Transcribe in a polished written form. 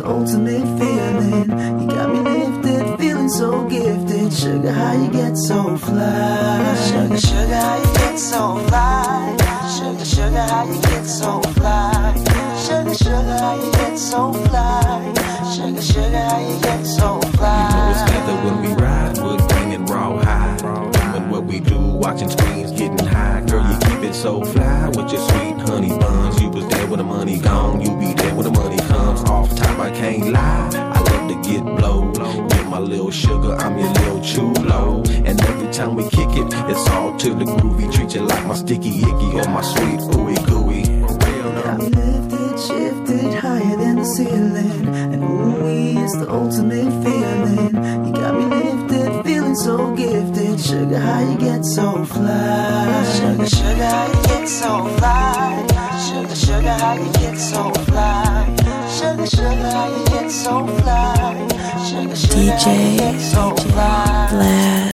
ultimate feeling. You got me lifted, feeling so gifted. Sugar, how you get so fly? Sugar, sugar, how you get so fly? Sugar, sugar, how you get so fly? Sugar, sugar, how you get so fly? Sugar, sugar, how you get so fly? You know it's leather when we ride, wood grain and rawhide. Doing what we do, watching screens, getting high. Girl, you keep it so fly with your sweet honey buns. You was there when the money gone, you be there when the money comes. Off top, I can't lie, I love to get blow. Get my little sugar, I'm your little chulo. And every time we kick it, it's all to the groovy. Treat you like my sticky icky or my sweet ooey gooey. Got me lifted, shifted, higher than the ceiling. And ooh, it's the ultimate feeling. You got me lifted, feeling so gifted. Sugar, how you get so fly? Sugar, sugar, how you get so fly? Sugar, sugar, how you get so fly? Sugar, sugar, how you get so fly? Sugar, sugar, how you get so fly?